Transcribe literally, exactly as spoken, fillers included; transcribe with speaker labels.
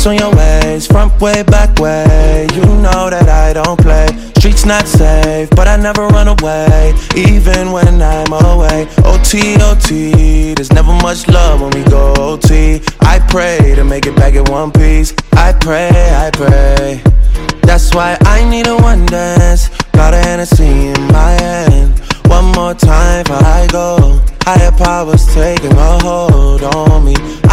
Speaker 1: Ice on your waist, front way, back way. You know that I don't play. Streets not safe, but I never run away, even when I'm away. O T, O T, there's never much love when we go O T. I pray to make it back in one piece. I pray, I pray. That's why I need a one dance. Got a Hennessy in my hand. One more time before I go. Higher powers taking a hold on me.